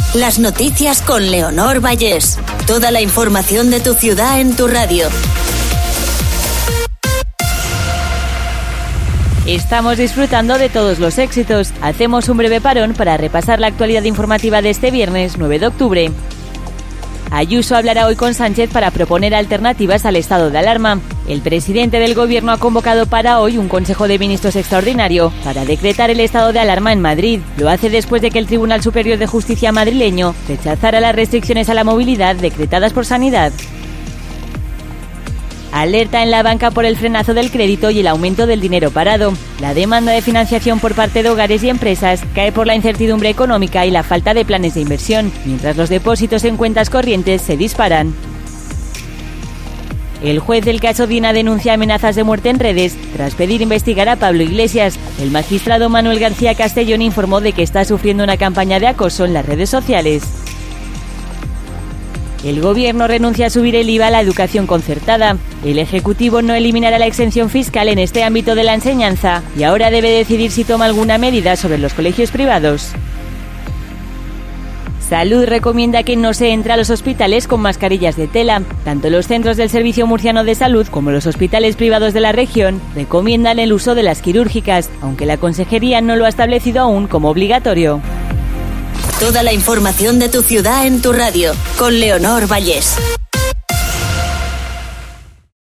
Las noticias con Leonor Vallés. Toda la información de tu ciudad en tu radio. Estamos disfrutando de todos los éxitos. Hacemos un breve parón para repasar la actualidad informativa de este viernes 9 de octubre. Ayuso hablará hoy con Sánchez para proponer alternativas al estado de alarma. El presidente del gobierno ha convocado para hoy un Consejo de Ministros extraordinario para decretar el estado de alarma en Madrid. Lo hace después de que el Tribunal Superior de Justicia madrileño rechazara las restricciones a la movilidad decretadas por Sanidad. Alerta en la banca por el frenazo del crédito y el aumento del dinero parado. La demanda de financiación por parte de hogares y empresas cae por la incertidumbre económica y la falta de planes de inversión, mientras los depósitos en cuentas corrientes se disparan. El juez del caso Dina denuncia amenazas de muerte en redes tras pedir investigar a Pablo Iglesias. El magistrado Manuel García Castellón informó de que está sufriendo una campaña de acoso en las redes sociales. El Gobierno renuncia a subir el IVA a la educación concertada. El Ejecutivo no eliminará la exención fiscal en este ámbito de la enseñanza y ahora debe decidir si toma alguna medida sobre los colegios privados. Salud recomienda que no se entre a los hospitales con mascarillas de tela. Tanto los centros del Servicio Murciano de Salud como los hospitales privados de la región recomiendan el uso de las quirúrgicas, aunque la Consejería no lo ha establecido aún como obligatorio. Toda la información de tu ciudad en tu radio, con Leonor Vallés.